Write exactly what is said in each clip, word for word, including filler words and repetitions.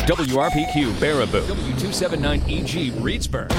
W R P Q, Baraboo. W two seventy-nine E G, Reedsburg.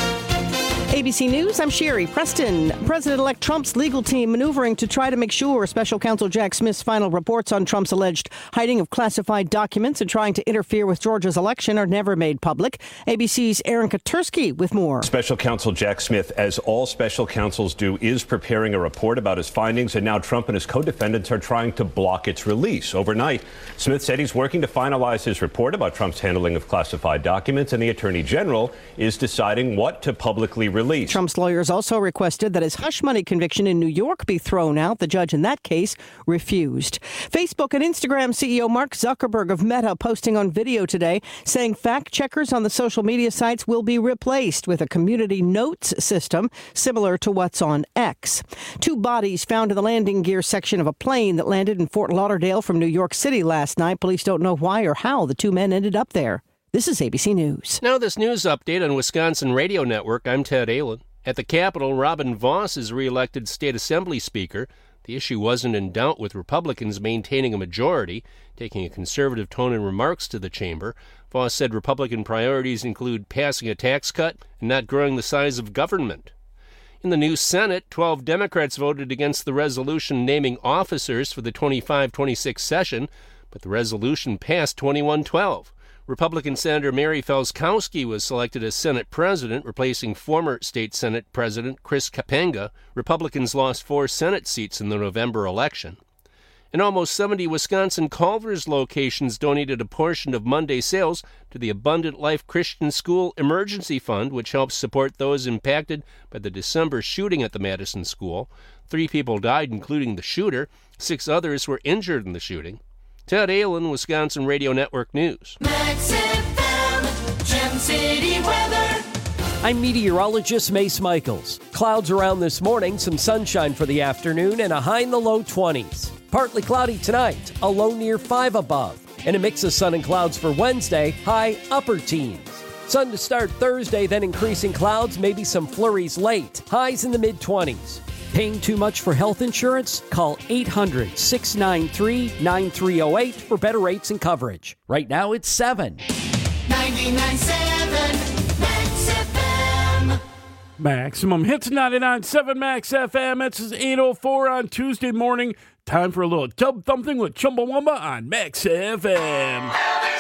A B C News, I'm Sherry Preston. President-elect Trump's legal team maneuvering to try to make sure Special Counsel Jack Smith's final reports on Trump's alleged hiding of classified documents and trying to interfere with Georgia's election are never made public. A B C's Aaron Katursky with more. Special Counsel Jack Smith, as all special counsels do, is preparing a report about his findings, and now Trump and his co-defendants are trying to block its release. Overnight, Smith said he's working to finalize his report about Trump's handling of classified documents, and the Attorney General is deciding what to publicly release. Release. Trump's lawyers also requested that his hush money conviction in New York be thrown out. The judge in that case refused. Facebook and Instagram C E O Mark Zuckerberg of Meta posting on video today saying fact checkers on the social media sites will be replaced with a community notes system similar to what's on X. Two bodies found in the landing gear section of a plane that landed in Fort Lauderdale from New York City last night. Police don't know why or how the two men ended up there. This is A B C News. Now this news update on Wisconsin Radio Network. I'm Ted Allen. At the Capitol, Robin Vos is reelected State Assembly Speaker. The issue wasn't in doubt, with Republicans maintaining a majority, taking a conservative tone in remarks to the chamber. Vos said Republican priorities include passing a tax cut and not growing the size of government. In the new Senate, twelve Democrats voted against the resolution naming officers for the twenty-five twenty-six session, but the resolution passed twenty-one twelve. Republican Senator Mary Felskowski was selected as Senate President, replacing former State Senate President Chris Kapenga. Republicans lost four Senate seats in the November election. And almost seventy Wisconsin Culver's locations donated a portion of Monday sales to the Abundant Life Christian School Emergency Fund, which helps support those impacted by the December shooting at the Madison School. Three people died, including the shooter. Six others were injured in the shooting. Ted Allen, Wisconsin Radio Network News. Max F M, Gem City weather. I'm meteorologist Mace Michaels. Clouds around this morning, some sunshine for the afternoon, and a high in the low twenties. Partly cloudy tonight, a low near five above. And a mix of sun and clouds for Wednesday, high upper teens. Sun to start Thursday, then increasing clouds, maybe some flurries late. Highs in the mid-twenties. Paying too much for health insurance? Call eight hundred, six nine three, nine three zero eight for better rates and coverage. Right now it's seven. ninety-nine point seven Max F M. Maximum Hits ninety-nine point seven Max F M. It's eight oh four on Tuesday morning. Time for a little tub thumping with Chumbawamba on Max F M.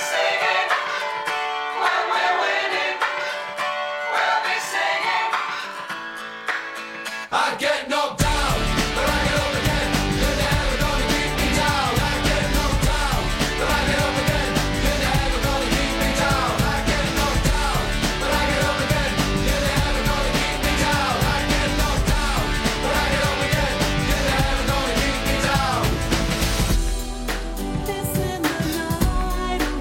I get knocked down, but I get up again. You're never gonna keep me down. I get knocked down, but I get up again. You're never gonna keep me down. I get knocked down, but I get up again. You're never gonna keep me down. I get knocked down, but I get up again. You're never gonna keep me down. This in the night.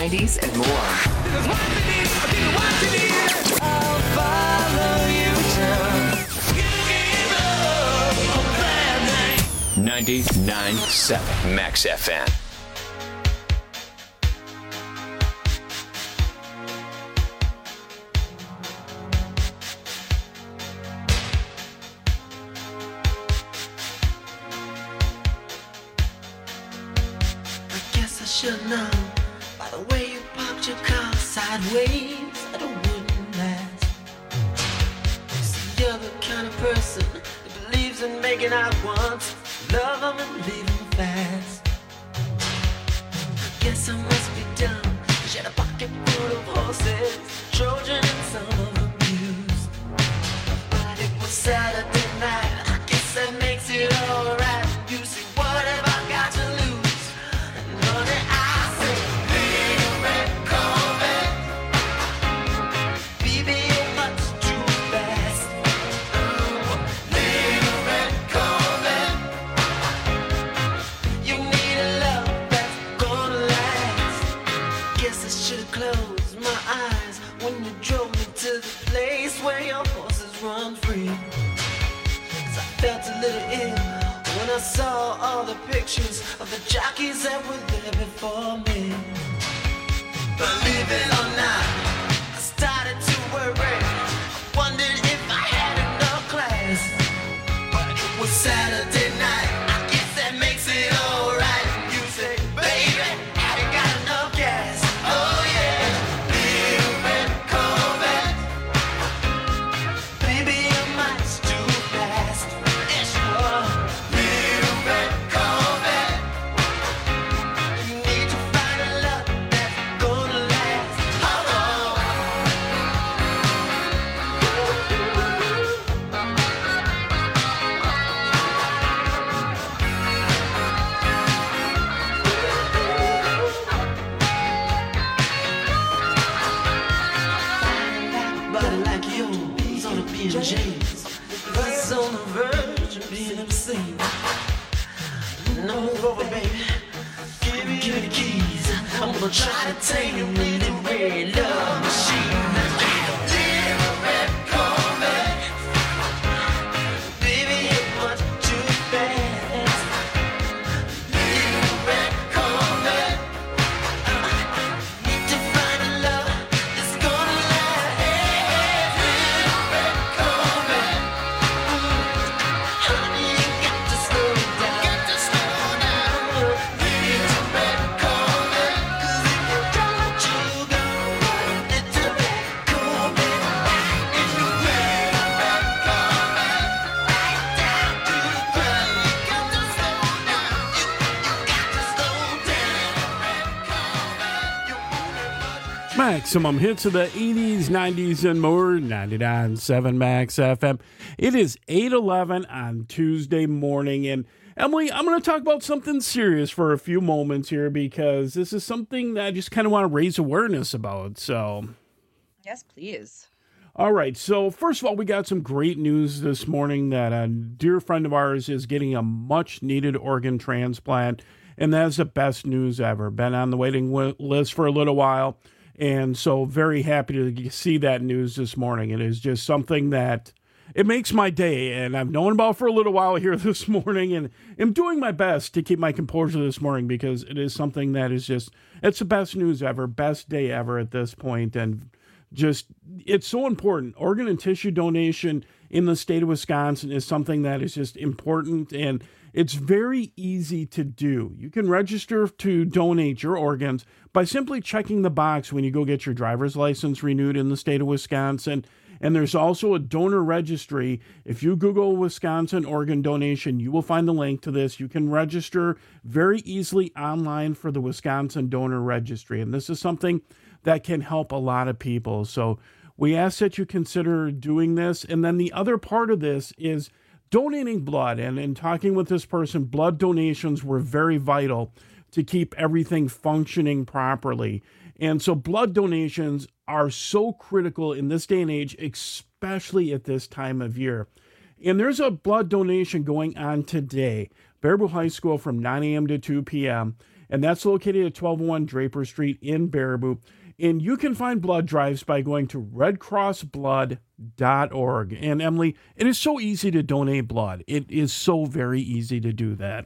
nineties, and more. ninety-nine point seven Max F M. Should know by the way you parked your car sideways that it wouldn't last. See, you're the kind of person that believes in making out once, love them and leave them fast. I guess I must be dumb. She had a pocket full of horses, Trojan and some of them used. But it was Saturday night. I guess that makes it alright. You see, what have I got to lose? I saw all the pictures of the jockeys that were there before me. Believe it or not, I started to worry. I wondered if I had enough class. But it was Saturday night. I guess that makes it alright. You say, baby, have you got enough gas? Oh yeah, little red Corvette. Baby, your mind's too fast. Yeah, sure. It's on the verge of being obscene. No, move over, baby. Give me, give me the keys. I'm gonna try to take you in the red love machine. Little red Corvette. Baby, you're much too fast. Little red Corvette. Need to find a love that's gonna last. Little red Corvette. Honey, you got to slow down. Got to slow down. Little red Corvette. 'Cause if you don't let you go, little red Corvette. If you red, red Corvette, right down to the ground. You got to slow down. You, you got to slow down. Red Corvette. You won't let Maximum hits of the eighties, nineties, and more. ninety-nine point seven Max F M. It is eight eleven on Tuesday morning. And Emily, I'm going to talk about something serious for a few moments here because this is something that I just kind of want to raise awareness about. So, Yes, please. all right. So, first of all, we got some great news this morning that a dear friend of ours is getting a much needed organ transplant. And that's the best news ever. Been on the waiting wi- list for a little while. And so very happy to see that news this morning. It is just something that it makes my day. And I've known about for a little while here this morning. And I'm doing my best to keep my composure this morning because it is something that is just, it's the best news ever, best day ever at this point. And just, it's so important. Organ and tissue donation in the state of Wisconsin is something that is just important. And it's very easy to do. You can register to donate your organs by simply checking the box when you go get your driver's license renewed in the state of Wisconsin. And there's also a donor registry. If you Google Wisconsin organ donation, you will find the link to this. You can register very easily online for the Wisconsin donor registry. And this is something that can help a lot of people. So we ask that you consider doing this. And then the other part of this is donating blood. And in talking with this person, blood donations were very vital to keep everything functioning properly. And so blood donations are so critical in this day and age, especially at this time of year. And there's a blood donation going on today, Baraboo High School from nine a.m. to two p.m. and that's located at twelve oh one Draper Street in Baraboo. And you can find blood drives by going to red cross blood dot org. And Emily, it is so easy to donate blood. It is so very easy to do that.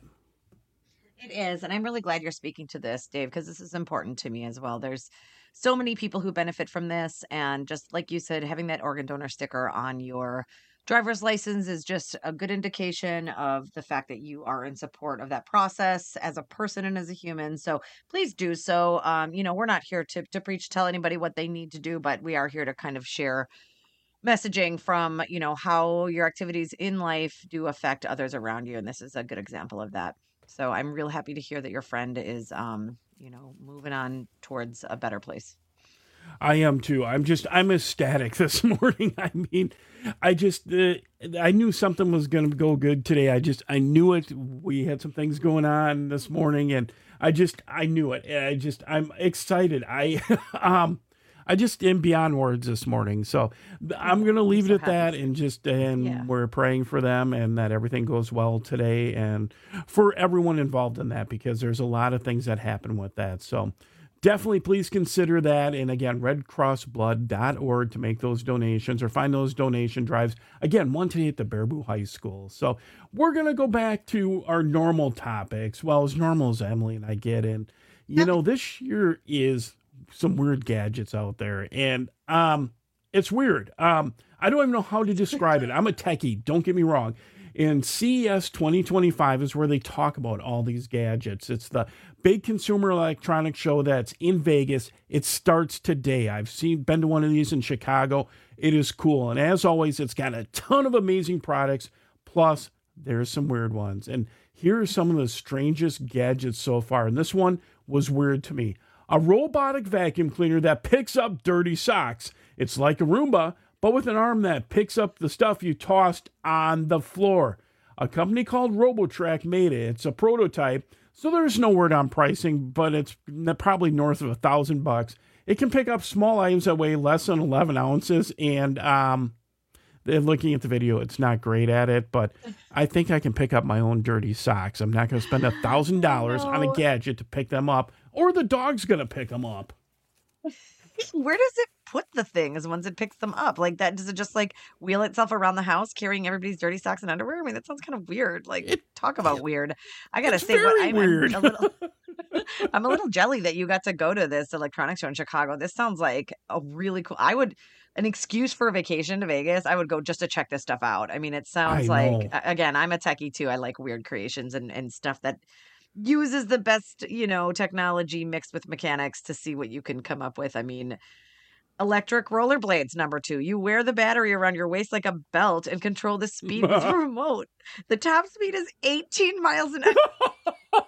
It is. And I'm really glad you're speaking to this, Dave, because this is important to me as well. There's so many people who benefit from this. And just like you said, having that organ donor sticker on your driver's license is just a good indication of the fact that you are in support of that process as a person and as a human. So please do so. Um, you know, we're not here to, to preach, tell anybody what they need to do, but we are here to kind of share messaging from, you know, how your activities in life do affect others around you. And this is a good example of that. So I'm real happy to hear that your friend is, um, you know, moving on towards a better place. I am too. I'm just, I'm ecstatic this morning. I mean, I just, uh, I knew something was going to go good today. I just, I knew it. We had some things going on this morning and I just, I knew it. I just, I'm excited. I, um, I just am beyond words this morning. So I'm going to leave it at that and just, and Yeah. we're praying for them and that everything goes well today and for everyone involved in that, because there's a lot of things that happen with that. So definitely please consider that. And again, red cross blood dot org to make those donations or find those donation drives. Again, one today at the Baraboo High School. So we're going to go back to our normal topics. Well, as normal as Emily and I get in, you know, this year is some weird gadgets out there. And um, it's weird. Um, I don't even know how to describe it. I'm a techie. Don't get me wrong. And C E S twenty twenty-five is where they talk about all these gadgets. It's the big consumer electronics show that's in Vegas. It starts today. I've seen been to one of these in Chicago. It is cool. And as always, it's got a ton of amazing products. Plus, there's some weird ones. And here are some of the strangest gadgets so far. And this one was weird to me. A robotic vacuum cleaner that picks up dirty socks. It's like a Roomba, but with an arm that picks up the stuff you tossed on the floor. A company called Robotrack made it. It's a prototype, so there's no word on pricing, but it's probably north of a thousand bucks. It can pick up small items that weigh less than eleven ounces, and um, looking at the video, it's not great at it, but I think I can pick up my own dirty socks. I'm not going to spend a thousand dollars on a gadget to pick them up, or the dog's going to pick them up. Where does it put the things once it picks them up? Like that, does it just like wheel itself around the house carrying everybody's dirty socks and underwear? I mean, that sounds kind of weird. Like It- talk about weird. I gotta It's say, what very I'm, weird. I'm a little, I'm a little jelly that you got to go to this electronics show in Chicago. This sounds like a really cool. I would an excuse for a vacation to Vegas. I would go just to check this stuff out. I mean, it sounds I know. like a- again, I'm a techie too. I like weird creations and and stuff that uses the best, you know, technology mixed with mechanics to see what you can come up with. I mean, electric rollerblades, number two. You wear the battery around your waist like a belt and control the speed with a remote. The top speed is eighteen miles an hour.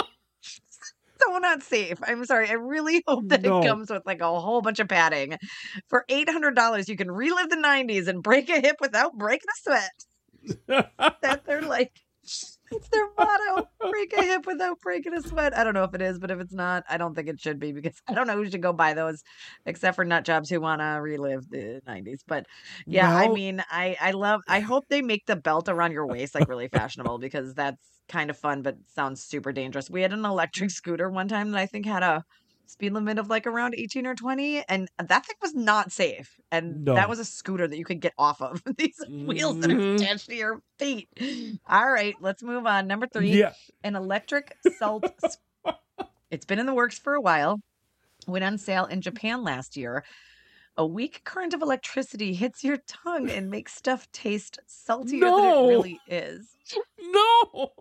So not safe. I'm sorry. I really hope that No. it comes with like a whole bunch of padding. For eight hundred dollars, you can relive the nineties and break a hip without breaking a sweat. That they're like, it's their motto. Break a hip without breaking a sweat. I don't know if it is, but if it's not, I don't think it should be, because I don't know who should go buy those except for nut jobs who want to relive the nineties. But yeah, I Well- mean, I, I love, I hope they make the belt around your waist like really fashionable, because that's kind of fun, but sounds super dangerous. We had an electric scooter one time that I think had a speed limit of like around eighteen or twenty, and that thing was not safe. And No. that was a scooter that you could get off of. These wheels that are Mhm. attached to your feet. All right, let's move on. Number three, Yeah. an electric salt. sp- It's been in the works for a while. Went on sale in Japan last year. A weak current of electricity hits your tongue and makes stuff taste saltier than No. it really is. No.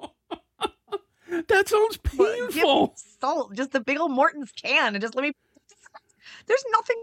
That sounds But give me painful. salt, just the big old Morton's can, and just let me. There's nothing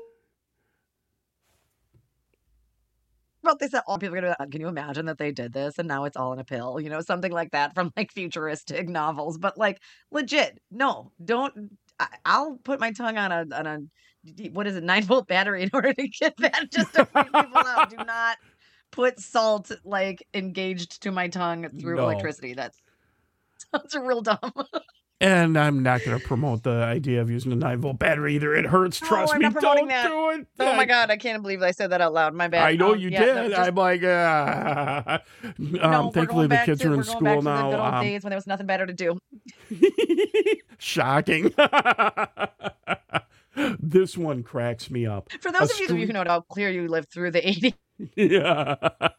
about this at all. People are gonna be like, can you imagine that they did this and now it's all in a pill? You know, something like that from like futuristic novels. But like, legit, no, don't. I, I'll put my tongue on a on a what is it, nine volt battery in order to get that just to freak people out. Do not put salt like engaged to my tongue through No. electricity. That sounds real dumb. And I'm not going to promote the idea of using a nine volt battery either. It hurts. Trust oh, I'm me. not promoting Don't that. do it. Oh my God, I can't believe I said that out loud. My bad. I know um, you yeah, did. No, just, I'm like, uh, no, um, we're thankfully going the back kids to, are in we're going school back to now. the good old Um, days when there was nothing better to do. Shocking. This one cracks me up. For those A of you str- who know how clear you lived through the eighties. Yeah.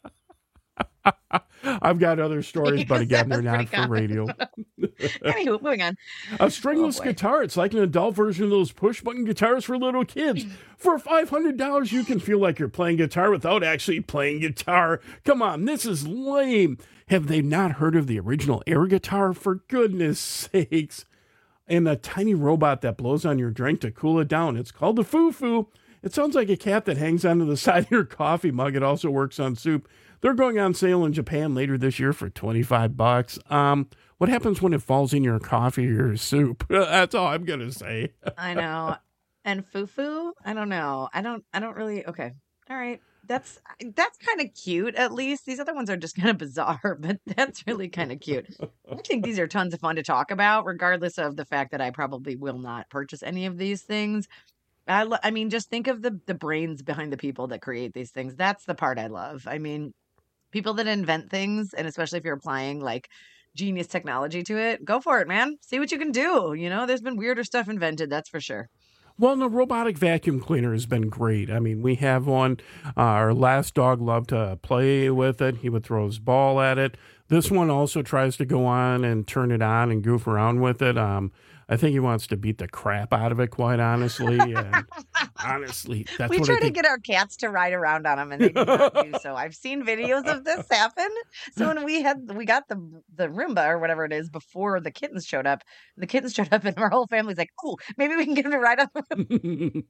I've got other stories, but again, they're not for radio. Anywho, moving on. A stringless Oh, boy. guitar. It's like an adult version of those push button guitars for little kids. For five hundred dollars, you can feel like you're playing guitar without actually playing guitar. Come on, this is lame. Have they not heard of the original air guitar? For goodness sakes. And a tiny robot that blows on your drink to cool it down. It's called the Foo-Foo. It sounds like a cat that hangs onto the side of your coffee mug. It also works on soup. They're going on sale in Japan later this year for twenty-five bucks. Um, what happens when it falls in your coffee or your soup? That's all I'm going to say. I know. And Fufu? I don't know. I don't I don't really okay. All right. That's that's kind of cute at least. These other ones are just kind of bizarre, but that's really kind of cute. I think these are tons of fun to talk about, regardless of the fact that I probably will not purchase any of these things. I, lo- I mean, just think of the the brains behind the people that create these things. That's the part I love. I mean, people that invent things, and especially if you're applying like genius technology to it, go for it, man. See what you can do. You know, there's been weirder stuff invented, that's for sure. Well, the robotic vacuum cleaner has been great. I mean, we have one. Uh, our last dog loved to play with it. He would throw his ball at it. This one also tries to go on and turn it on and goof around with it. Um, I think he wants to beat the crap out of it, quite honestly. And honestly, that's we what try I to think. get our cats to ride around on them, and they do not do so. I've seen videos of this happen. So when we had we got the the Roomba or whatever it is before the kittens showed up, the kittens showed up, and our whole family's like, "Oh, maybe we can get them to ride on the Roomba."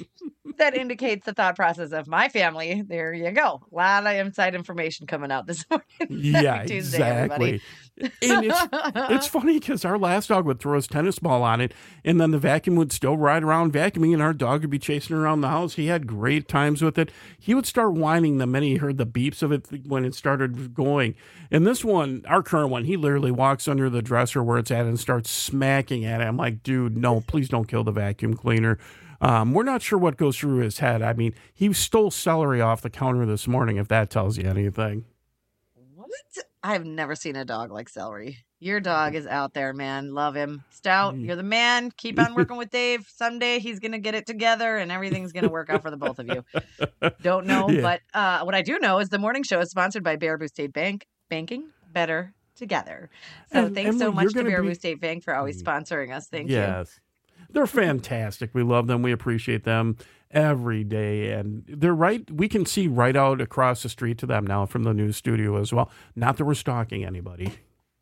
That indicates the thought process of my family. There you go. A lot of inside information coming out this morning. Yeah, Happy Tuesday, exactly. everybody. And it's, it's funny because our last dog would throw his tennis ball on it, and then the vacuum would still ride around vacuuming, and our dog would be chasing around the house. He had great times with it. He would start whining the minute he heard the beeps of it when it started going. And this one, our current one, he literally walks under the dresser where it's at and starts smacking at it. I'm like, dude, no, please don't kill the vacuum cleaner. Um, we're not sure what goes through his head. I mean, he stole celery off the counter this morning, if that tells you anything. What? I've never seen a dog like celery. Your dog is out there, man. Love him. Stout, you're the man. Keep on working with Dave. Someday he's going to get it together and everything's going to work out for the both of you. Don't know, Yeah. but uh, what I do know is the morning show is sponsored by Baraboo State Bank. Banking better together. So And, thanks so Emily, much you're to gonna Baraboo be- State Bank for always sponsoring us. Thank you. Yes. They're fantastic. We love them. We appreciate them every day. And they're right. We can see right out across the street to them now from the news studio as well. Not that we're stalking anybody.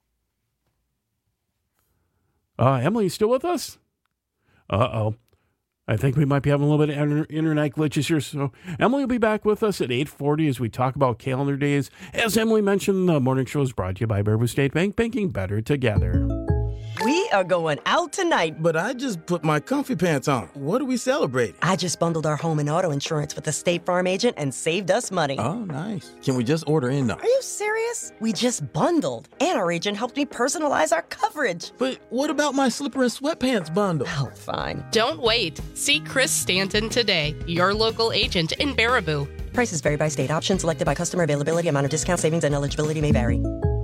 Uh, Emily, you still with us? Uh-oh. I think we might be having a little bit of inter- internet glitches here. So Emily will be back with us at eight forty as we talk about calendar days. As Emily mentioned, the morning show is brought to you by Baraboo State Bank, banking better together. We are going out tonight. But I just put my comfy pants on. What are we celebrating? I just bundled our home and auto insurance with a State Farm agent and saved us money. Oh, nice. Can we just order in though? Are you serious? We just bundled. And our agent helped me personalize our coverage. But what about my slipper and sweatpants bundle? Oh, fine. Don't wait. See Chris Stanton today, your local agent in Baraboo. Prices vary by state. Options selected by customer availability, amount of discount, savings, and eligibility may vary.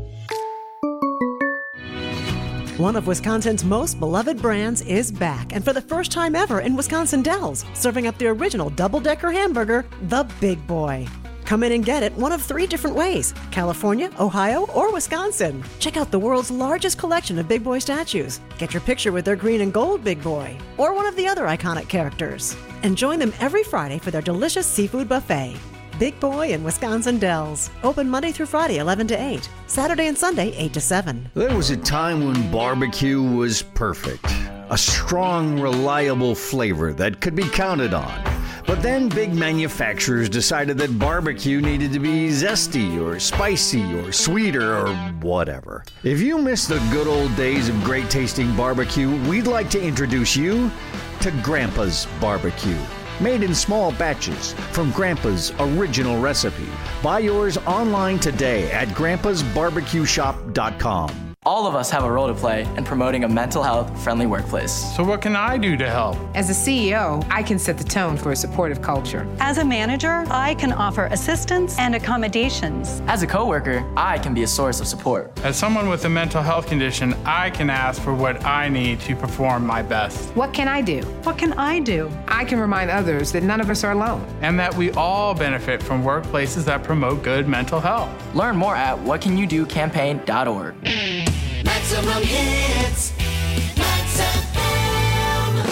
One of Wisconsin's most beloved brands is back, and for the first time ever in Wisconsin Dells, serving up the original double-decker hamburger, the Big Boy. Come in and get it one of three different ways: California, Ohio, or Wisconsin. Check out the world's largest collection of Big Boy statues. Get your picture with their green and gold Big Boy, or one of the other iconic characters. And join them every Friday for their delicious seafood buffet. Big Boy in Wisconsin Dells. Open Monday through Friday, eleven to eight. Saturday and Sunday, eight to seven. There was a time when barbecue was perfect. A strong, reliable flavor that could be counted on. But then big manufacturers decided that barbecue needed to be zesty or spicy or sweeter or whatever. If you miss the good old days of great tasting barbecue, we'd like to introduce you to Grandpa's Barbecue. Made in small batches from Grandpa's original recipe. Buy yours online today at grandpas barbecue shop dot com. All of us have a role to play in promoting a mental health friendly workplace. So what can I do to help? As a C E O, I can set the tone for a supportive culture. As a manager, I can offer assistance and accommodations. As a coworker, I can be a source of support. As someone with a mental health condition, I can ask for what I need to perform my best. What can I do? What can I do? I can remind others that none of us are alone. And that we all benefit from workplaces that promote good mental health. Learn more at what can you do campaign dot org. Maximum hits. Max F M.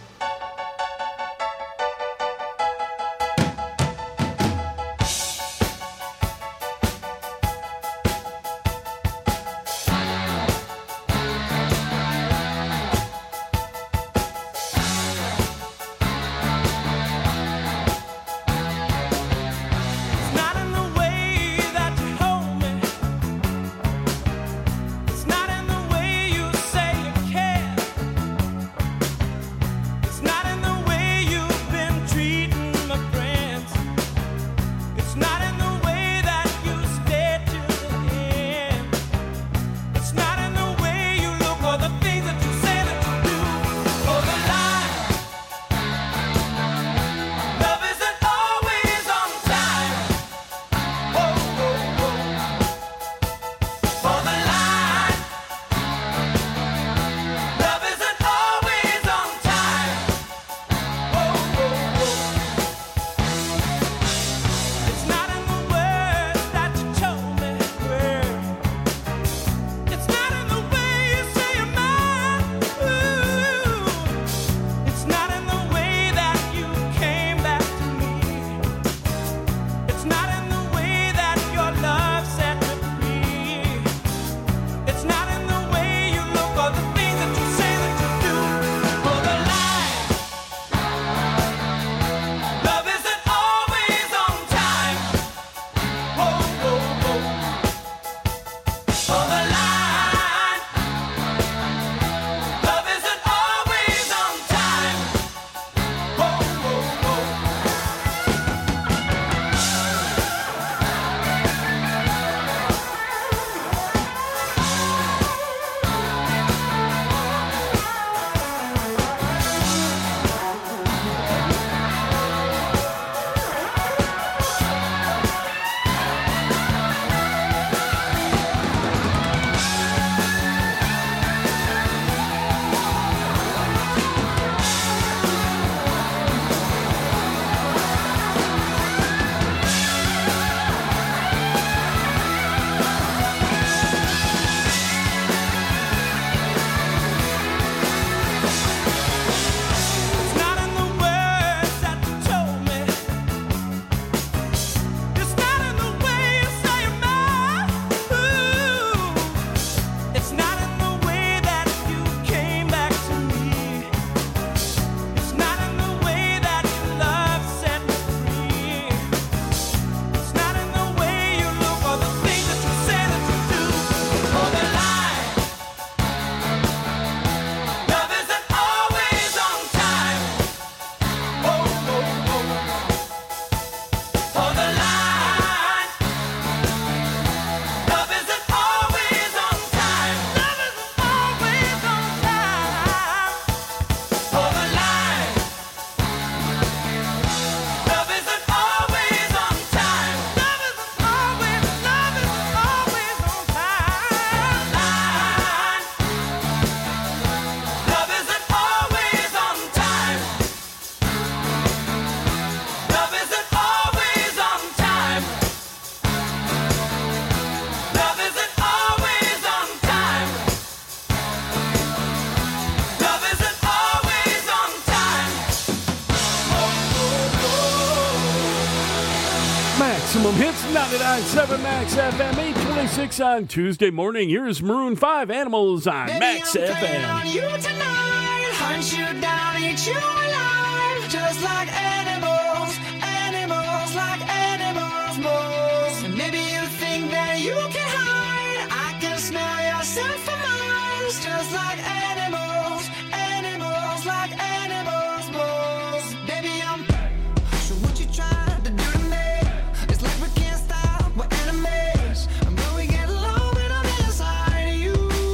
Maximum Hits, ninety-nine point seven Max F M, eight twenty-six on Tuesday morning. Here's Maroon five, Animals on Baby, Max I'm F M. on you tonight, hunt you down, eat you alive, just like animals, animals, like animals, moles. And maybe you think that you can hide, I can smell yourself for miles, just like animals, animals, like animals, moles. Baby, I'm so what you trying to do to me? It's like we can't stop, we're enemies, but we get along when I'm inside of you.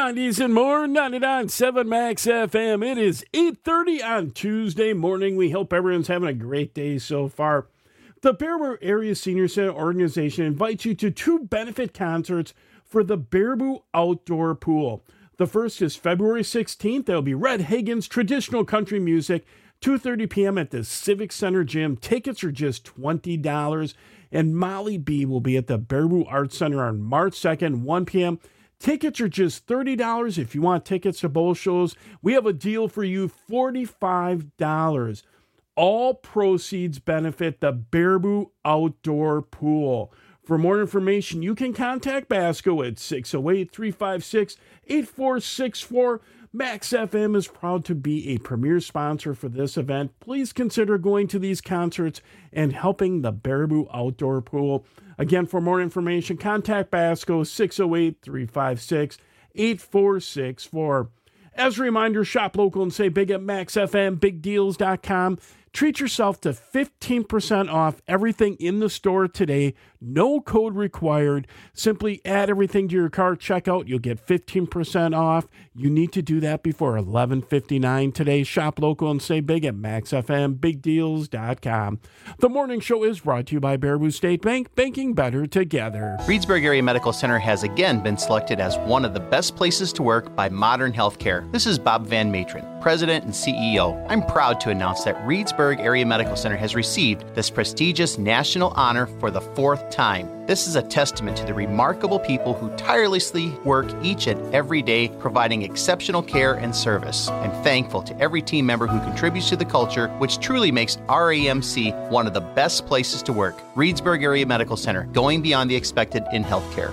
nineties and more, ninety-nine point seven Max F M. It is eight thirty on Tuesday morning. We hope everyone's having a great day so far. The Baraboo Area Senior Center Organization invites you to two benefit concerts for the Baraboo Outdoor Pool. The first is February sixteenth. There will be Red Hagen's traditional country music, two thirty p.m. at the Civic Center Gym. Tickets are just twenty dollars. And Molly B will be at the Baraboo Arts Center on March second, one p.m. Tickets are just thirty dollars. If you want tickets to both shows, we have a deal for you, forty-five dollars. All proceeds benefit the Baraboo Outdoor Pool. For more information, you can contact Basco at six oh eight, three five six, eight four six four. Max F M is proud to be a premier sponsor for this event. Please consider going to these concerts and helping the Baraboo Outdoor Pool. Again, for more information, contact Basco six oh eight, three five six, eight four six four. As a reminder, shop local and say big at max f m big deals dot com. Treat yourself to fifteen percent off everything in the store today. No code required. Simply add everything to your cart checkout. You'll get fifteen percent off. You need to do that before eleven fifty-nine today. Shop local and say big at max f m big deals dot com. The morning show is brought to you by Baraboo State Bank, banking better together. Reedsburg Area Medical Center has again been selected as one of the best places to work by Modern Healthcare. This is Bob Van Matron, President and C E O. I'm proud to announce that Reedsburg Area Medical Center has received this prestigious national honor for the fourth time. This is a testament to the remarkable people who tirelessly work each and every day providing exceptional care and service. I'm thankful to every team member who contributes to the culture, which truly makes R A M C one of the best places to work. Reedsburg Area Medical Center, going beyond the expected in healthcare.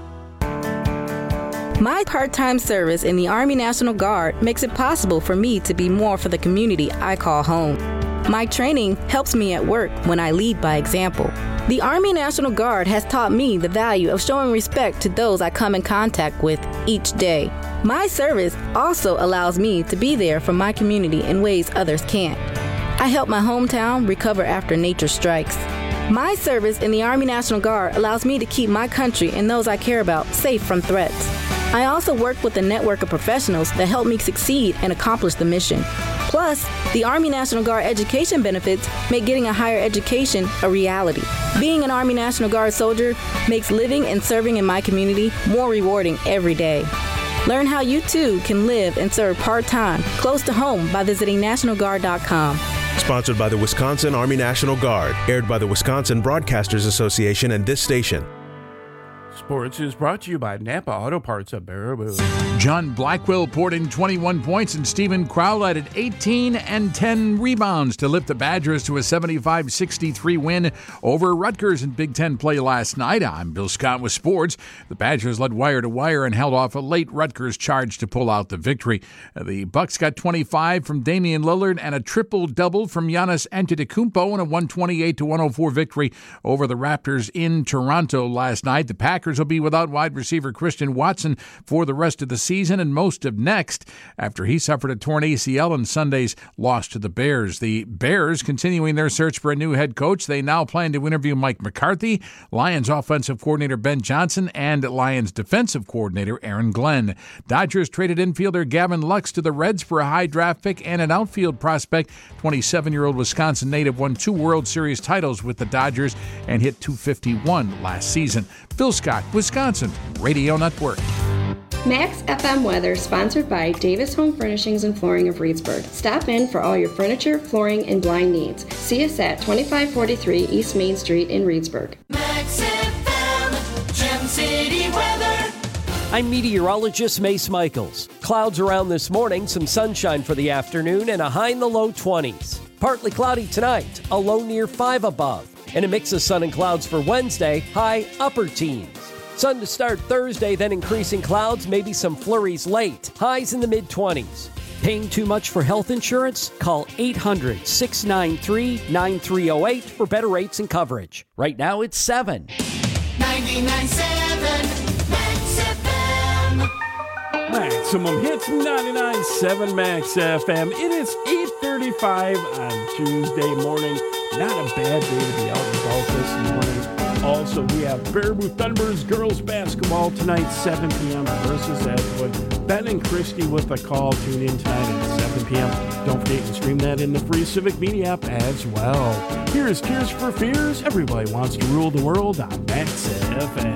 My part-time service in the Army National Guard makes it possible for me to be more for the community I call home. My training helps me at work when I lead by example. The Army National Guard has taught me the value of showing respect to those I come in contact with each day. My service also allows me to be there for my community in ways others can't. I help my hometown recover after nature strikes. My service in the Army National Guard allows me to keep my country and those I care about safe from threats. I also work with a network of professionals that help me succeed and accomplish the mission. Plus, the Army National Guard education benefits make getting a higher education a reality. Being an Army National Guard soldier makes living and serving in my community more rewarding every day. Learn how you too can live and serve part-time, close to home by visiting national guard dot com. Sponsored by the Wisconsin Army National Guard, aired by the Wisconsin Broadcasters Association and this station. Sports is brought to you by Napa Auto Parts of Baraboo. John Blackwell poured in twenty-one points and Stephen Crowell added eighteen and ten rebounds to lift the Badgers to a seventy-five sixty-three win over Rutgers in Big Ten play last night. I'm Bill Scott with sports. The Badgers led wire to wire and held off a late Rutgers charge to pull out the victory. The Bucks got twenty-five from Damian Lillard and a triple-double from Giannis Antetokounmpo in a one twenty-eight to one oh four victory over the Raptors in Toronto last night. The Packers will be without wide receiver Christian Watson for the rest of the season and most of next after he suffered a torn A C L in Sunday's loss to the Bears. The Bears continuing their search for a new head coach. They now plan to interview Mike McCarthy, Lions offensive coordinator Ben Johnson, and Lions defensive coordinator Aaron Glenn. Dodgers traded infielder Gavin Lux to the Reds for a high draft pick and an outfield prospect. twenty-seven-year-old Wisconsin native won two World Series titles with the Dodgers and hit two fifty-one last season. Phil Scott, Wisconsin Radio Network. Max F M weather sponsored by Davis Home Furnishings and Flooring of Reedsburg. Stop in for all your furniture, flooring, and blind needs. See us at twenty-five forty-three East Main Street in Reedsburg. Max F M, Gem City weather. I'm meteorologist Mace Michaels. Clouds around this morning, some sunshine for the afternoon, and a high in the low twenties. Partly cloudy tonight, a low near five above. And a mix of sun and clouds for Wednesday, high upper teens. Sun to start Thursday, then increasing clouds, maybe some flurries late, highs in the mid-twenties. Paying too much for health insurance? Call eight hundred, six nine three, nine three oh eight for better rates and coverage. Right now it's seven. ninety-nine point seven Max F M. Maximum hits, ninety-nine point seven Max F M. It is eight thirty thirty-five on Tuesday morning. Not a bad day to be out and about this morning. Also, we have Baraboo Thunderbirds girls basketball tonight, seven p.m. versus Edgewood. Ben and Christy with a call. Tune in tonight at seven p.m. Don't forget to stream that in the free Civic Media app as well. Here's Tears for Fears. Everybody wants to rule the world on Max F M.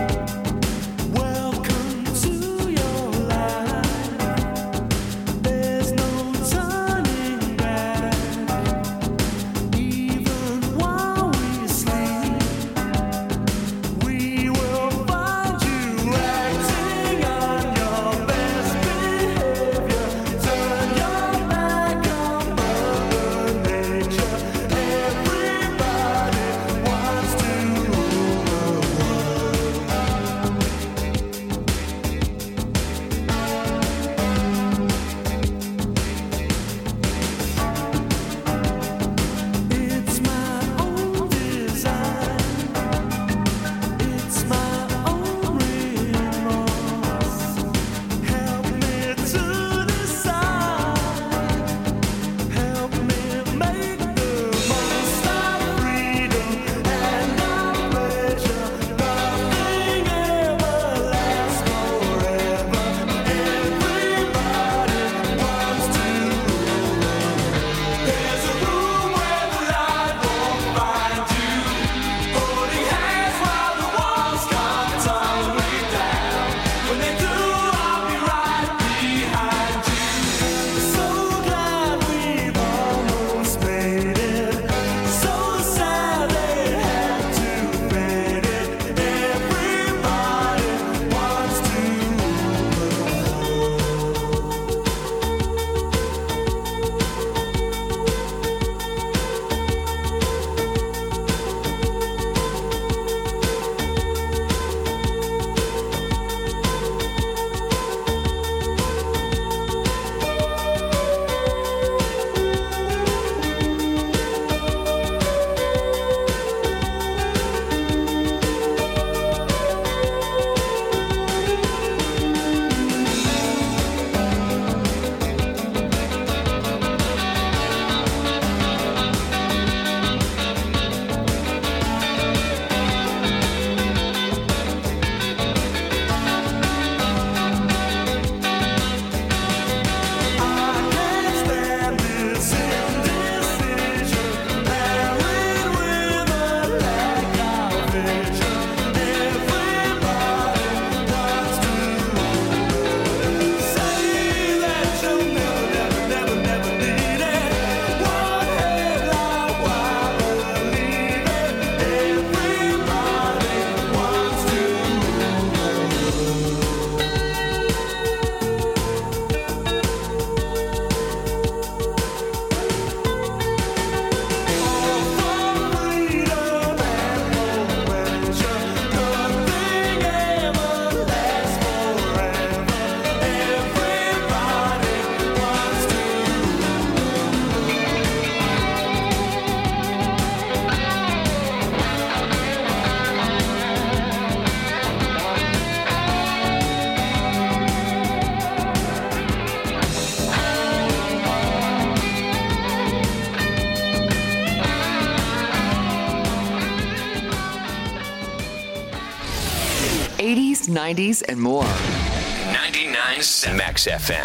eighties, nineties, and more. ninety-nine point seven Max F M.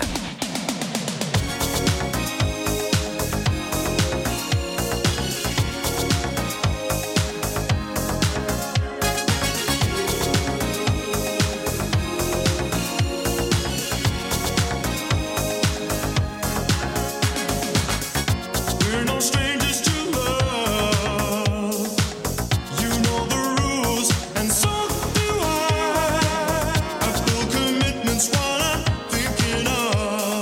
Commitments while I'm thinking of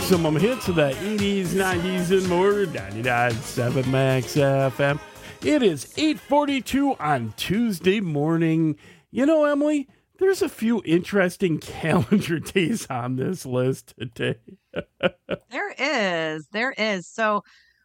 Maximum hits of the eighties, nineties, and more. ninety-nine point seven Max F M. It is eight forty-two on Tuesday morning. You know, Emily, there's a few interesting calendar days on this list today. There is. There is. So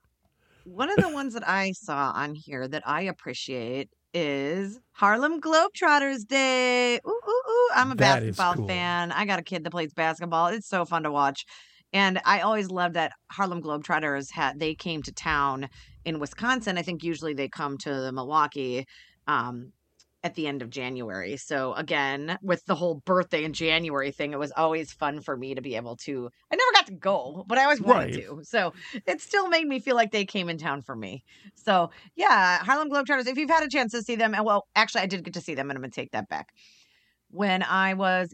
one of the ones that I saw on here that I appreciate is Harlem Globetrotters Day. Ooh, ooh, ooh. I'm a That is basketball cool. fan. I got a kid that plays basketball. It's so fun to watch. And I always loved that Harlem Globetrotters had, they came to town in Wisconsin. I think usually they come to Milwaukee um, at the end of January. So again, with the whole birthday in January thing, it was always fun for me to be able to, I never got to go, but I always wanted Right. to. So it still made me feel like they came in town for me. So yeah, Harlem Globetrotters, if you've had a chance to see them, and well, actually I did get to see them and I'm going to take that back. When I was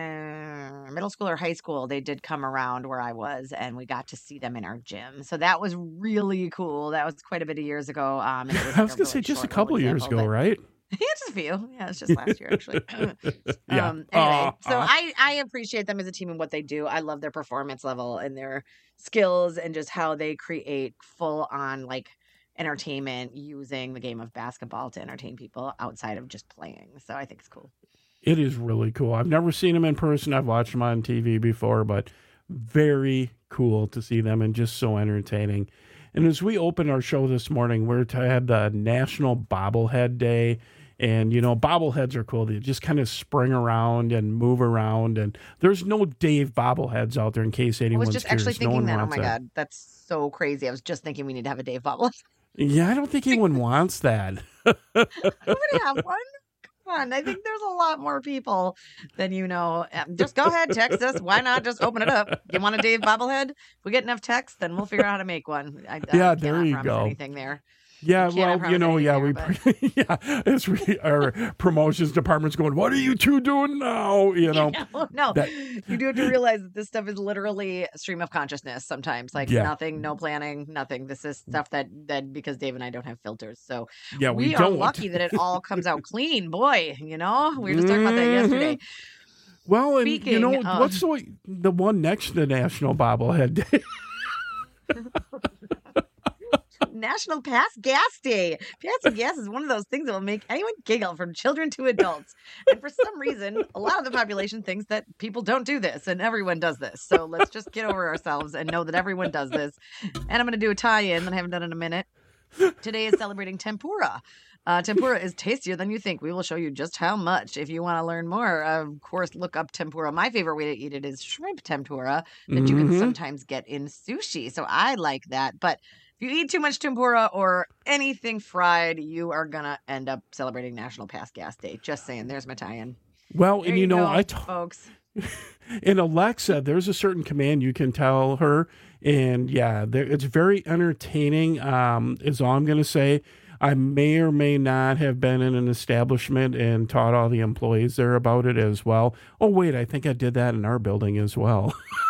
in middle school or high school, they did come around where I was and we got to see them in our gym. So that was really cool. That was quite a bit of years ago. Um, and it was I like was a going to say really just a short couple little years example, ago, but- right? Yeah, just a few. Yeah, it's just last year, actually. Yeah. Um, anyway, so Uh-uh. I, I appreciate them as a team and what they do. I love their performance level and their skills and just how they create full on like entertainment using the game of basketball to entertain people outside of just playing. So I think it's cool. It is really cool. I've never seen them in person. I've watched them on T V before, but very cool to see them and just so entertaining. And as we open our show this morning, we're to have the National Bobblehead Day. And, you know, bobbleheads are cool. They just kind of spring around and move around. And there's no Dave bobbleheads out there in case I anyone's was just curious. actually thinking no one that. Oh wants my God, that's so crazy. I was just thinking we need to have a Dave Bubble. Yeah, I don't think anyone wants that. I'm gonna have one. Come on, I think there's a lot more people than you know. Um, Just go ahead, text us. Why not just open it up? You want a Dave bobblehead? If we get enough texts, then we'll figure out how to make one. I, I Yeah, cannot there you promise go. Anything there? Yeah, You can't well, you promise know, yeah, anything we, yeah, as we, our promotions department's going, what are you two doing now? You know, No, no. that- You do have to realize that this stuff is literally a stream of consciousness sometimes. Like Yeah. nothing, no planning, nothing. This is stuff that that because Dave and I don't have filters. So Yeah, we we, are don't. lucky that it all comes out clean. Boy, you know, we were just talking about that yesterday. well, and you know, Speaking of- what's the, the one next to the National Bobblehead Day? National Pass Gas Day. Passing gas is one of those things that will make anyone giggle from children to adults. And for some reason, a lot of the population thinks that people don't do this and everyone does this. So let's just get over ourselves and know that everyone does this. And I'm going to do a tie-in that I haven't done in a minute. Today is celebrating tempura. Uh, tempura is tastier than you think. We will show you just how much. If you want to learn more, of course, look up tempura. My favorite way to eat it is shrimp tempura that you can Mhm. sometimes get in sushi. So I like that. But if you eat too much tempura or anything fried, you are going to end up celebrating National Pass Gas Day. Just saying. There's my tie-in. Well, There and you know, go, I t- folks. in Alexa, there's a certain command you can tell her, and yeah, there, it's very entertaining. Um, is all I'm going to say. I may or may not have been in an establishment and taught all the employees there about it as well. Oh, wait, I think I did that in our building as well.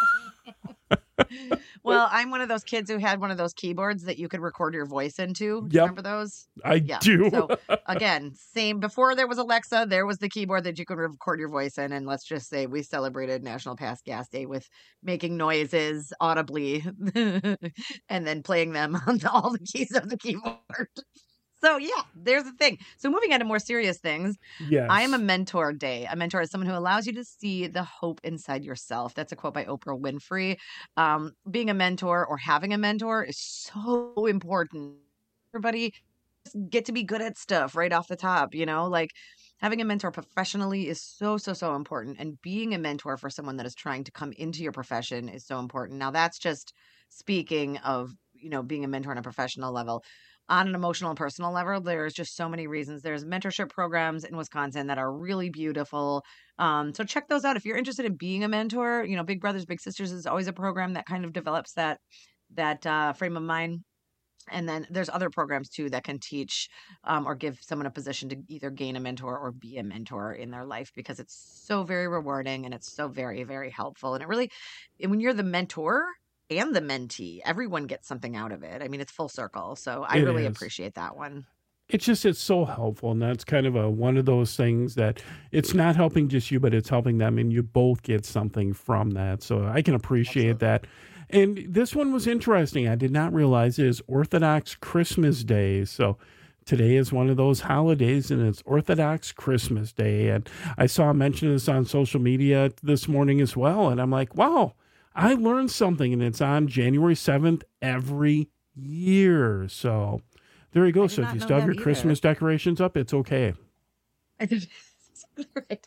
Well, I'm one of those kids who had one of those keyboards that you could record your voice into. Do you Yep. remember those? I do. So again, same before there was Alexa, there was the keyboard that you could record your voice in. And let's just say we celebrated National Pass Gas Day with making noises audibly and then playing them on the, all the keys of the keyboard. So yeah, there's the thing. So moving on to more serious things. Yes. I am a mentor day. A mentor is someone who allows you to see the hope inside yourself. That's a quote by Oprah Winfrey. Um, being a mentor or having a mentor is so important. Everybody get to be good at stuff right off the top, you know, like having a mentor professionally is so, so, so important. And being a mentor for someone that is trying to come into your profession is so important. Now that's just speaking of, you know, being a mentor on a professional level. On an emotional and personal level, there's just so many reasons. There's mentorship programs in Wisconsin that are really beautiful. Um, so check those out if you're interested in being a mentor. You know, Big Brothers Big Sisters is always a program that kind of develops that that uh, frame of mind. And then there's other programs too that can teach um, or give someone a position to either gain a mentor or be a mentor in their life, because it's so very rewarding and it's so very, very helpful. And it really, and when you're the mentor and the mentee, everyone gets something out of it. I mean, it's full circle. So I It really is. appreciate that one. It's just, it's so helpful. And that's kind of a, one of those things that it's not helping just you, but it's helping them. And you both get something from that. So I can appreciate that. And this one was interesting. I did not realize it is Orthodox Christmas Day. So today is one of those holidays, and it's Orthodox Christmas Day. And I saw him mention this on social media this morning as well. And I'm like, wow, I learned something. And it's on January seventh every year. So there you go. So if you still have your either. Christmas decorations up, it's okay. I did. Right.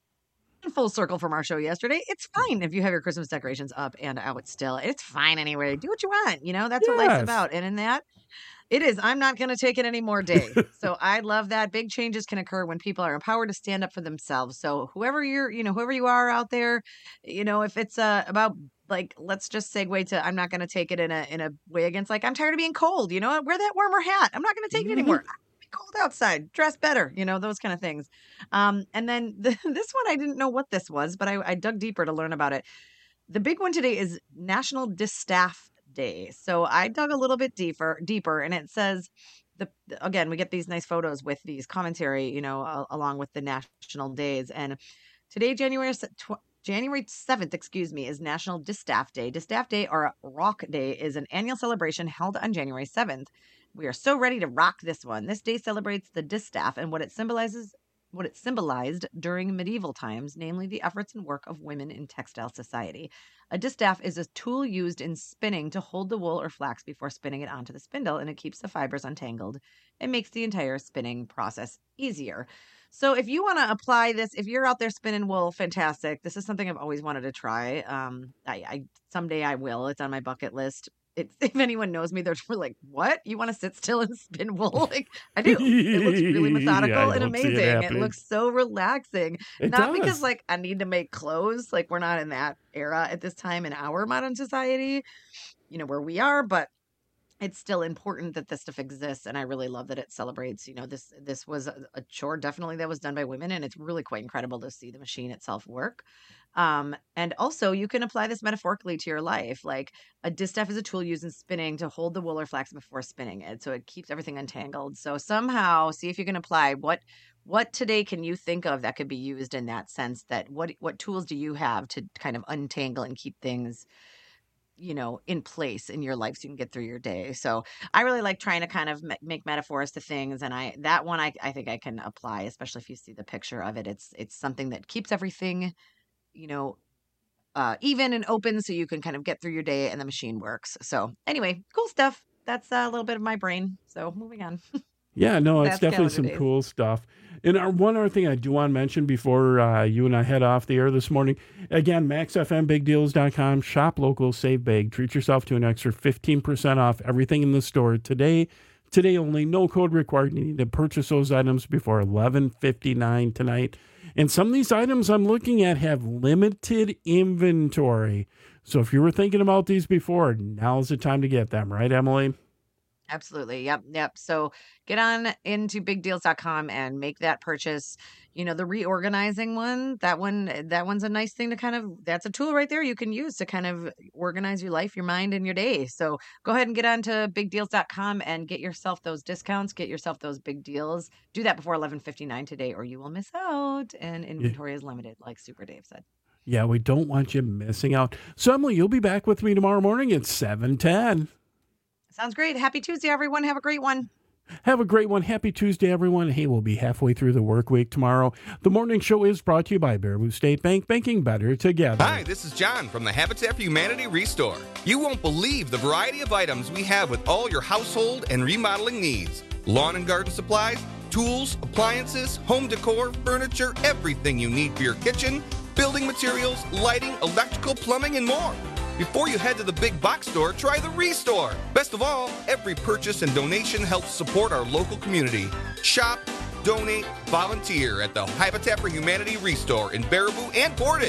Full circle from our show yesterday. It's fine if you have your Christmas decorations up and out still. It's fine anyway. Do what you want. You know, that's yes. what life's about. And in that, it is. I'm not going to take it any more day. So I love that. Big changes can occur when people are empowered to stand up for themselves. So whoever you're, you know, whoever you are out there, you know, if it's uh, about like, let's just segue to, I'm not going to take it in a in a way against like, I'm tired of being cold. You know, wear that warmer hat. I'm not going to take mm-hmm. it anymore. Cold outside, dress better, you know, those kind of things. Um, and then the, this one, I didn't know what this was, but I, I dug deeper to learn about it. The big one today is National Distaff Day. So I dug a little bit deeper, deeper, and it says, the again, we get these nice photos with these commentary, you know, uh, along with the national days. And today, January tw- January seventh, excuse me, is National Distaff Day. Distaff Day, or Rock Day, is an annual celebration held on January seventh. We are so ready to rock this one. This day celebrates the distaff and what it symbolizes, what it symbolized during medieval times, namely the efforts and work of women in textile society. A distaff is a tool used in spinning to hold the wool or flax before spinning it onto the spindle, and it keeps the fibers untangled and makes the entire spinning process easier. So if you want to apply this, if you're out there spinning wool, fantastic. This is something I've always wanted to try. Um, I, I someday I will. It's on my bucket list. It's, if anyone knows me, they're like, what? You want to sit still and spin wool? Like, I do. It looks really methodical yeah, and amazing. It, it looks so relaxing. It not does. Because like I need to make clothes. Like we're not in that era at this time in our modern society, you know, where we are, but it's still important that this stuff exists. And I really love that it celebrates, you know, this, this was a, a chore definitely that was done by women. And it's really quite incredible to see the machine itself work. Um, and also you can apply this metaphorically to your life. Like a distaff is a tool used in spinning to hold the wool or flax before spinning it. So it keeps everything untangled. So somehow see if you can apply what, what today can you think of that could be used in that sense, that what, what tools do you have to kind of untangle and keep things, you know, in place in your life so you can get through your day. So I really like trying to kind of make metaphors to things. And I, that one, I, I think I can apply, especially if you see the picture of it. It's, it's something that keeps everything, you know, uh, even and open so you can kind of get through your day and the machine works. So anyway, cool stuff. That's a little bit of my brain. So moving on. Yeah, no, it's definitely some days. Cool stuff. And our, one other thing I do want to mention before uh, you and I head off the air this morning, again, max f m big deals dot com, shop local, save big, treat yourself to an extra fifteen percent off everything in the store today. Today only, no code required. You need to purchase those items before eleven fifty-nine tonight. And some of these items I'm looking at have limited inventory. So if you were thinking about these before, now's the time to get them, right, Emily? Absolutely. Yep. Yep. So get on into big deals dot com and make that purchase. You know, the reorganizing one, that one, that one's a nice thing to kind of, that's a tool right there you can use to kind of organize your life, your mind, and your day. So go ahead and get on to big deals dot com and get yourself those discounts, get yourself those big deals. Do that before eleven fifty-nine today or you will miss out. And inventory yeah. is limited, like Super Dave said. Yeah, we don't want you missing out. So Emily, you'll be back with me tomorrow morning at seven ten. Sounds great. Happy Tuesday, everyone. Have a great one. Have a great one. Happy Tuesday, everyone. Hey, we'll be halfway through the work week tomorrow. The morning show is brought to you by Baraboo State Bank, banking better together. Hi, this is John from the Habitat for Humanity Restore. You won't believe the variety of items we have with all your household and remodeling needs. Lawn and garden supplies, tools, appliances, home decor, furniture, everything you need for your kitchen, building materials, lighting, electrical, plumbing, and more. Before you head to the big box store, try the Restore. Best of all, every purchase and donation helps support our local community. Shop, donate, volunteer at the Habitat for Humanity Restore in Baraboo and Portage.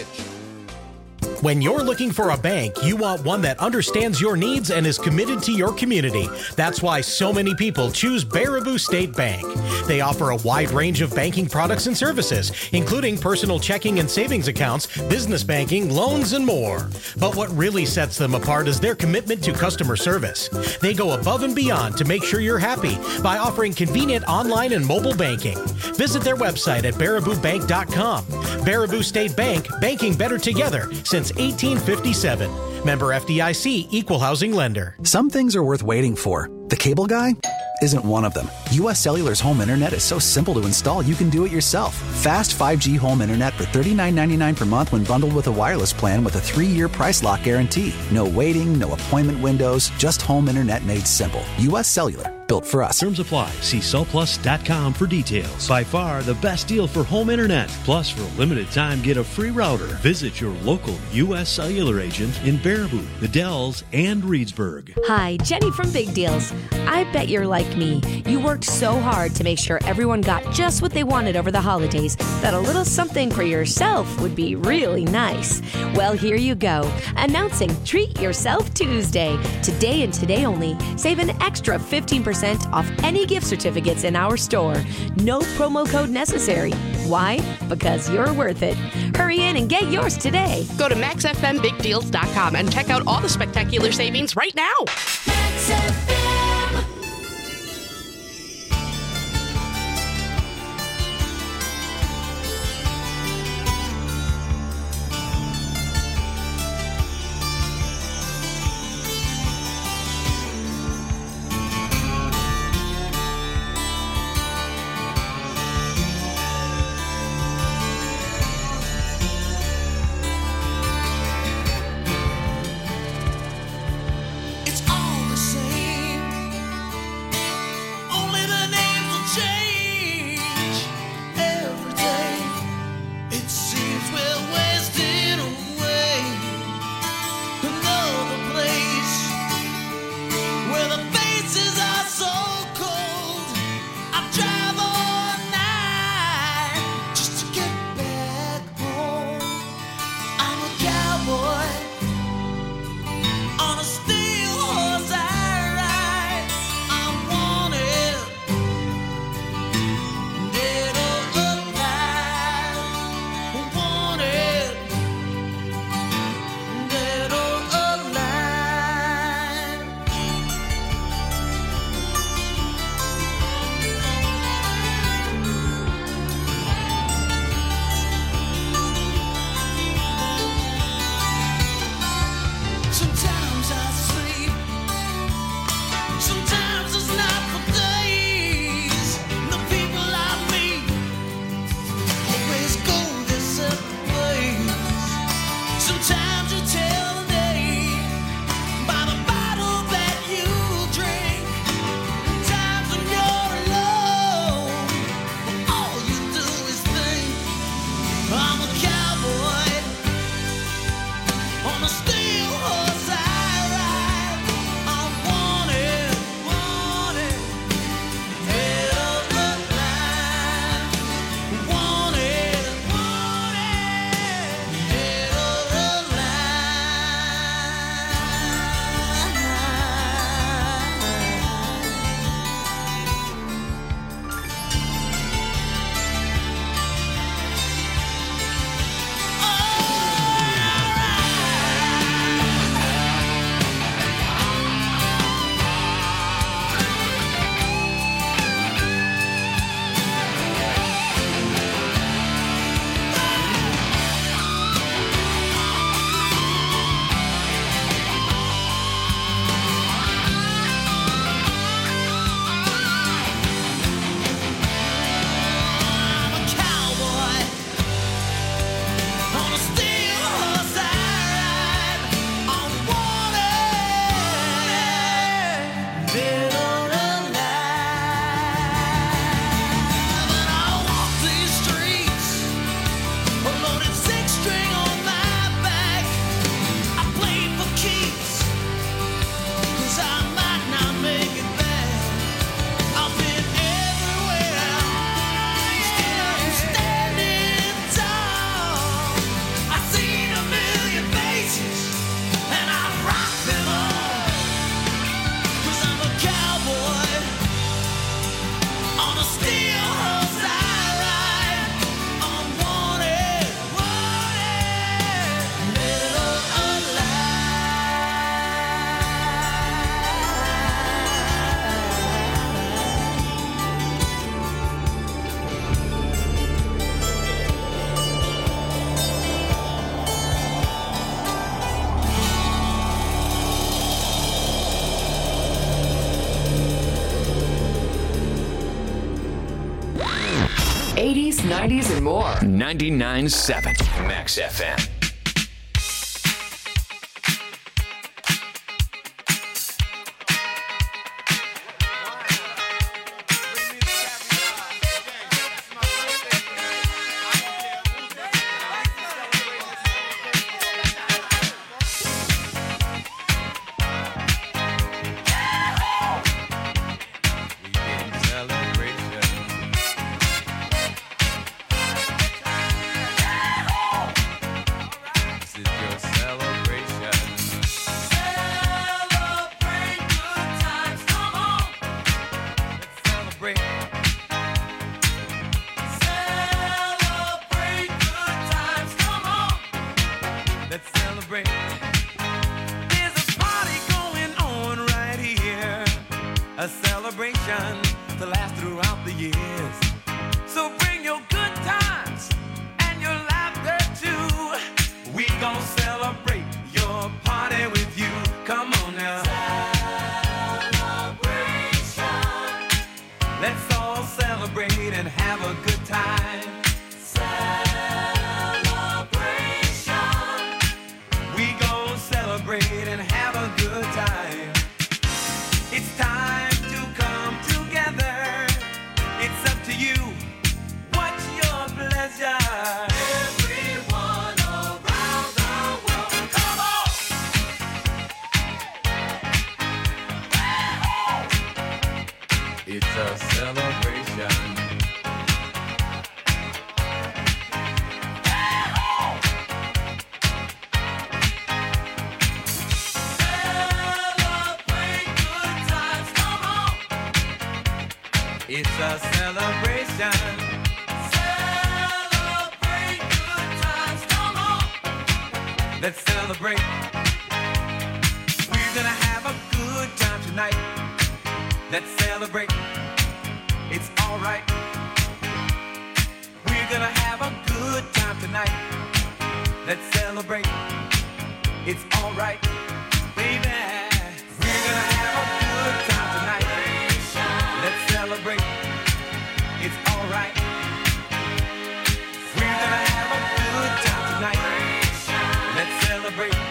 When you're looking for a bank, you want one that understands your needs and is committed to your community. That's why so many people choose Baraboo State Bank. They offer a wide range of banking products and services, including personal checking and savings accounts, business banking, loans, and more. But what really sets them apart is their commitment to customer service. They go above and beyond to make sure you're happy by offering convenient online and mobile banking. Visit their website at baraboo bank dot com. Baraboo State Bank, banking better together since eighteen fifty-seven. Member F D I C, Equal Housing Lender. Some things are worth waiting for. The cable guy isn't one of them. U S Cellular's home internet is so simple to install, you can do it yourself. Fast five G home internet for thirty-nine ninety-nine per month when bundled with a wireless plan with a three-year price lock guarantee. No waiting, no appointment windows, just home internet made simple. U S Cellular, built for us. Terms apply. See cell plus dot com for details. By far the best deal for home internet. Plus, for a limited time, get a free router. Visit your local U S Cellular agent in Baraboo, the Dells, and Reedsburg. Hi, Jenny from Big Deals. I bet you're like me. You worked so hard to make sure everyone got just what they wanted over the holidays that a little something for yourself would be really nice. Well, here you go. Announcing Treat Yourself Tuesday. Today and today only, save an extra fifteen percent off any gift certificates in our store. No promo code necessary. Why? Because you're worth it. Hurry in and get yours today. Go to max f m big deals dot com and check out all the spectacular savings right now. Max F M. It's all the same. eighties, nineties, and more. ninety-nine point seven Max F M. Celebrate.